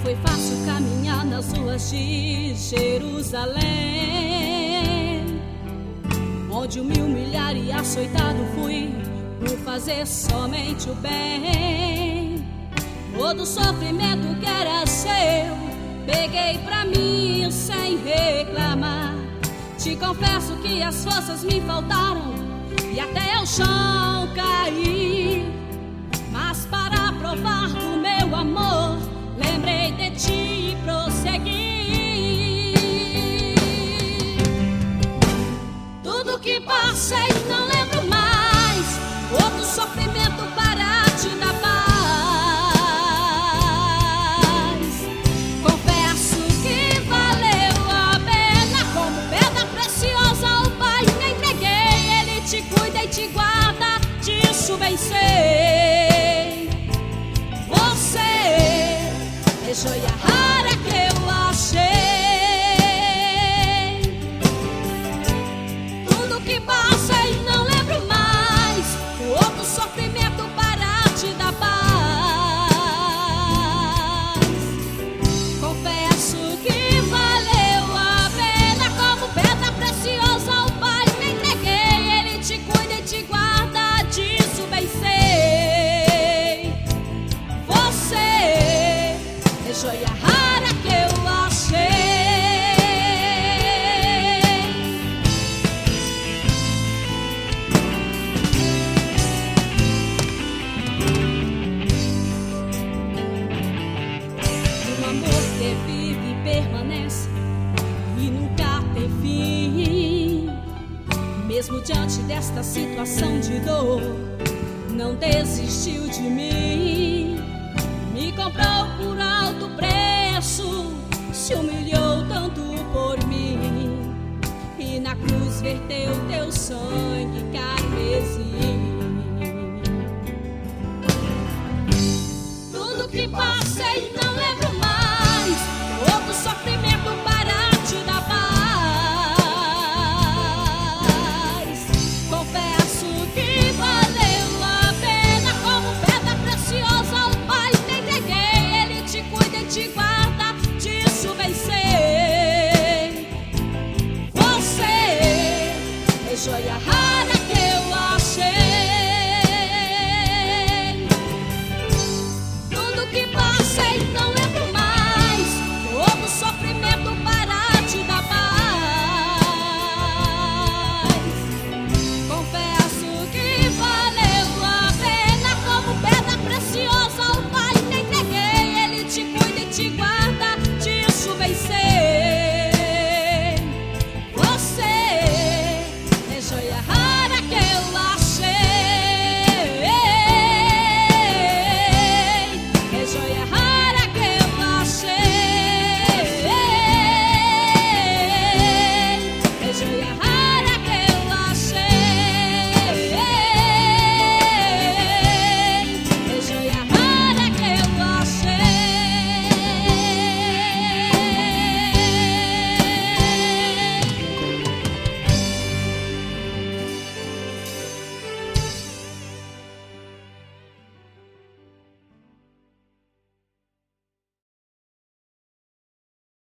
foi fácil caminhar nas ruas de Jerusalém, onde humilhar e açoitado fui por fazer somente o bem. Todo sofrimento que era seu, peguei pra mim sem reclamar. Te confesso que as forças me faltaram e até ao chão caí. Mas para provar do meu amor, lembrei de ti e prossegui. Tudo que passei não lembro mais, outro sofrimento para te dar paz. Confesso que valeu a pena, como pedra preciosa o Pai me entreguei. Ele te cuida e te guarda, disso bem sei. Você é joia rara que eu achei. Tudo que passei não lembro mais, o outro sofrimento para te dar paz. Confesso que valeu a pena, como pedra preciosa o Pai me entreguei. Ele te cuida e te guarda, disso bem sei. Você é joia rara que eu achei. Um amor que vive e permanece e nunca tem fim. Mesmo diante desta situação de dor, não desistiu de mim. Me comprou por alto preço, se humilhou tanto por mim, e na cruz verteu teu sangue